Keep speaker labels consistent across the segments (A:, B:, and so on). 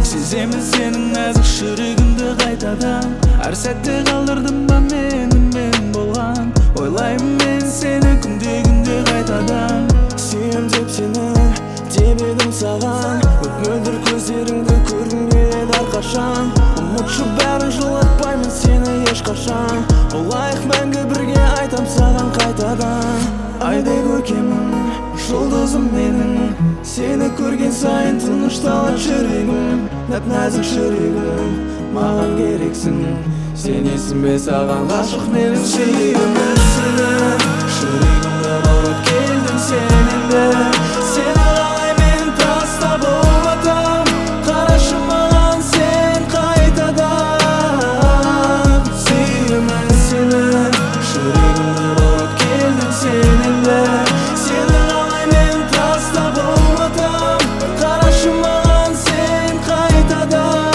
A: Сеземін сенің нәзік жүрегіңді қайтадан. Әр сәтте қалдырдым ба мен болған. Ойлаймын мен сені күнде қайтадан.
B: Сүйем деп сені деп едім саған. Мөлдір көздеріңді көргім келеді әрқашан. Ұмытшы бәрін жылатпаймын сені ешқашан. Болайық мәңгі бірге айтам саған қайтадан. Айдай көркемім, жұлдызым менің. Сені көрген сайын тынышталады жүрегім. Нәп-нәзік жүрегім, маған керексің. Сенесің бе саған ғашық менің сүйемін сені. Жүрегімді баурап келдің сен енді. Сені қалай мен тастап ұмытам. Қарашы маған сен қайтадан. Сүйемін сені. Жүрегімді баурап келдің сен енді. Сені қалай мен тастап ұмытам. Қарашы маған сен қайтадан.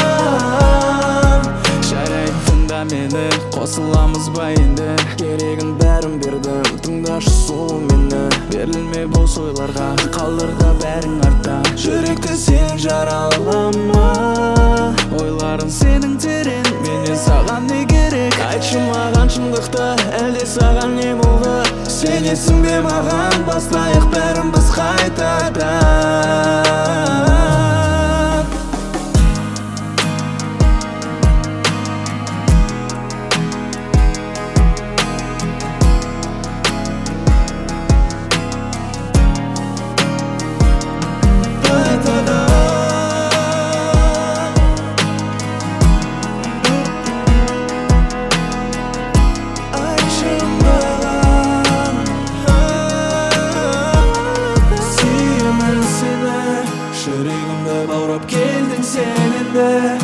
A: Жарайды тыңда мені, қосыламыз ба енді.
B: Керегін бәрін бердім, тыңдашы сұлу мені.
A: Берілме бос ойларға, қалдырда бәрің артта.
B: Жүректі сен жаралама.
A: Ойларың сенің терең, менен саған не керек?
B: Айтшы маған шындықты, әлде саған не болды? Сенесің бе маған, бастайық бәрін біз қайтадан.
A: Жүрегімді баурап келдің сен енді.